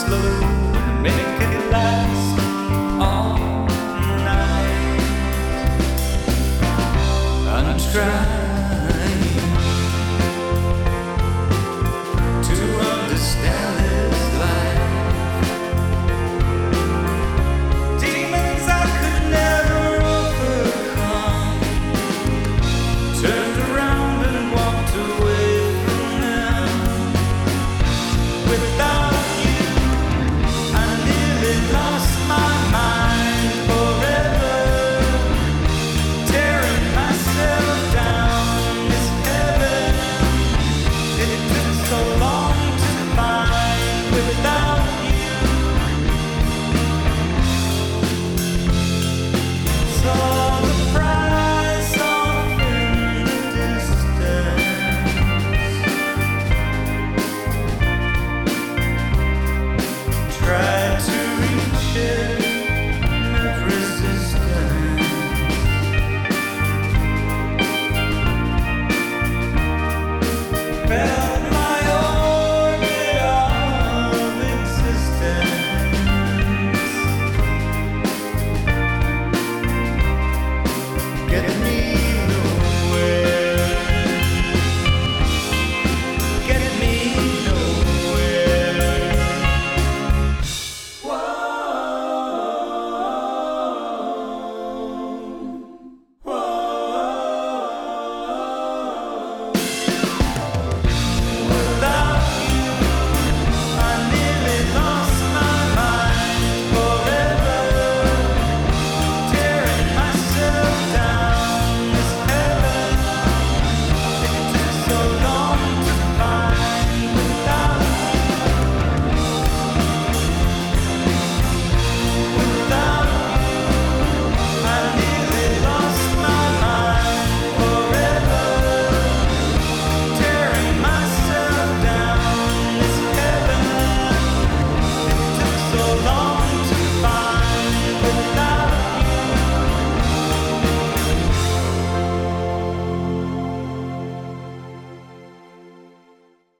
slow and make it last all night. I'm trying to understand this life. Demons I could never overcome. Turned around and walked away from them. Without you, I nearly lost my mind forever. Tearing myself down this heaven. It took so long to find without you. Saw the price off in the distance. Tried to reach it, met resistance. Felt my orbit of existence. Get me nowhere. Get me nowhere. Whoa. Whoa. Without you, I nearly lost my mind forever. Tearing myself down this heaven. It took so long to find without you. Without you, I nearly lost my mind forever. Tearing myself down this heaven. It took so long